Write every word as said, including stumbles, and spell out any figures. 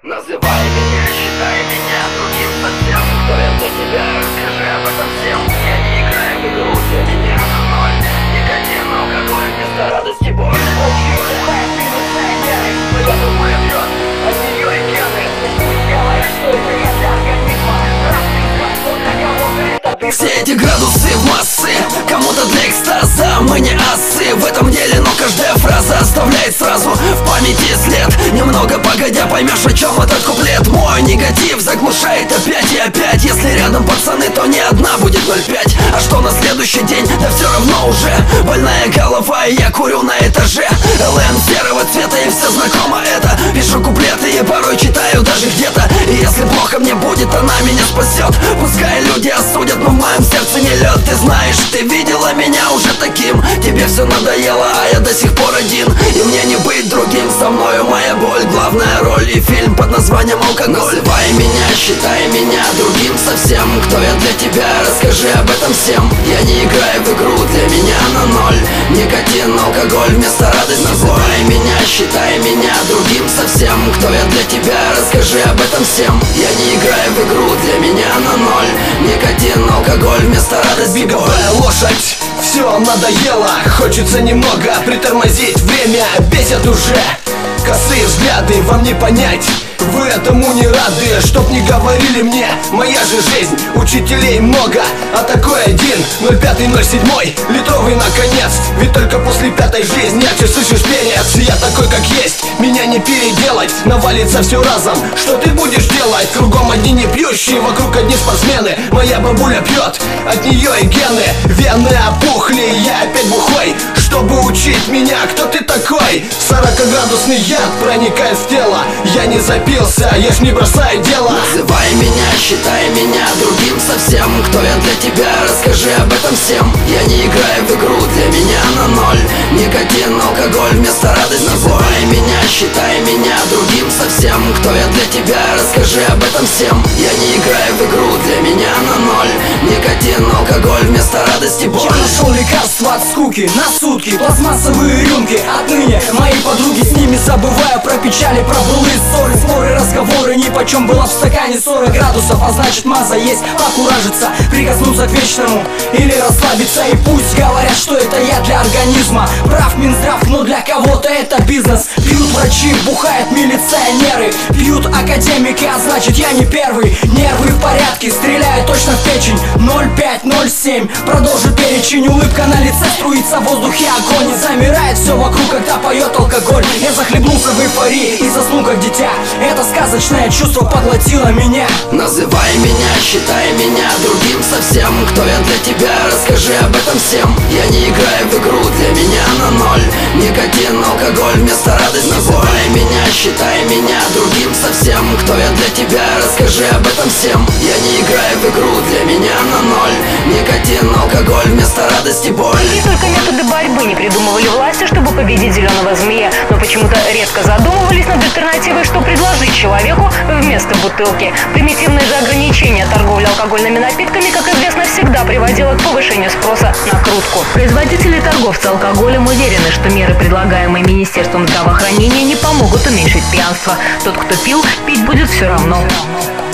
Называй меня, считай меня другим совсем. Кто я для тебя, расскажи об этом всем. Я не играю в игру, для меня на ноль. Никотин, алкоголь, вместо радости боль. Общий минус наймеры, поэтому мой ответ от нее и гены. Пусть говорят, что это я для организма. Раз, два, что для кого-то это. Все эти градусы в массы, кому-то для экстаза, мы не асы в этом деле, но каждая фраза оставляет сразу в памяти след. Немного погодя поймешь, о чем этот куплет. Мой негатив заглушает опять и опять. Если рядом пацаны, то не одна будет ноль пять. А что на следующий день, да все равно уже. Больная голова, и я курю на этаже. ЛН серого цвета, и все знакомо это. Пишу куплеты и порой читаю даже где-то. И если плохо мне будет, она меня спасет. Пускай люди осудят, но в моем сердце не лед. Ты знаешь, ты видела меня уже таким. Тебе все надоело, а я до сих пор один. И мне не быть другим, со мною моя боль. Главная роль и фильм под названием «Алкоголь». Называй меня, считай меня другим совсем. Кто я для тебя, расскажи об этом всем. Я не играю в игру, для меня на ноль. Никотин, алкоголь вместо радости. Называй меня, считай меня другим совсем. Кто я для тебя, расскажи об этом всем. Я не играю в игру, для меня на ноль. Никотин, алкоголь вместо радости. Беговая лошадь, все надоело. Хочется немного притормозить, время бесит уже. Косые взгляды, вам не понять, вы этому не рады. Чтоб не говорили мне, моя же жизнь, учителей много, а такой один. Ноль пятый, ноль седьмой, литровый наконец. Ведь только после пятой жизни, а ты слышишь перец. Я такой как есть, меня не переделать. Навалится все разом, что ты будешь делать? Кругом одни не пьющие, вокруг одни спортсмены. Моя бабуля пьет, от нее и гены. Вены опухли, я опять бухой. Чтобы учить меня, кто ты такой? сорокаградусный яд проникает в тело. Я не запился, я ж не бросаю дело. Называй меня, считай меня другим совсем. Кто я для тебя, расскажи об этом всем. Я не играю в игру, для меня на ноль. Никотин, алкоголь вместо радости. Называй меня, считай меня другим совсем. Кто я для тебя, расскажи об этом всем. Я не играю в игру, для меня на ноль. Никотин, алкоголь вместо радости боль. Я нашел лекарство от скуки на сутки. Пластмассовые рюмки, отныне мои подруги, с ними забываю про печали, про былые ссоры. Споры, разговоры, нипочем было в стакане сорок градусов. А значит маза есть, покуражиться, прикоснуться к вечному или расслабиться. И пусть говорят, что это я для организма. Прав Минздрав, но для кого-то это бизнес. Пьют врачи, бухают милиционеры, пьют академики, а значит я не первый. Нервы в порядке, стреляют точно в печень. Ноль пять, ноль семь, продолжу перечень. Улыбка на лице, струится в воздухе огонь. И замирает все вокруг, когда поет алкоголь. Я захлебнулся в эйфории и заснул как дитя. Это сказочное чувство поглотило меня. Называй меня, считай меня другим совсем. Кто я для тебя, расскажи об этом всем. Я не играю в игру, для меня на ноль. Никотин, алкоголь вместо радости. Называй меня, считай меня другим совсем. Кто я для тебя, расскажи об этом всем. Я не играю в игру, для меня на ноль. Никотин, алкоголь вместо радости боль. Какие только методы борьбы не придумывали власти, чтобы победить зеленого змея, но почему-то редко задумывались над альтернативой, что предложить человеку вместо бутылки. Примитивные же ограничения торговли алкогольными напитками, как известно, всегда приводило к повышению спроса на крутку. Производители и торговцы алкоголем уверены, что меры, предлагаемые Министерством здравоохранения, не помогут уменьшить пьянство. Тот, кто пил, пить будет все равно.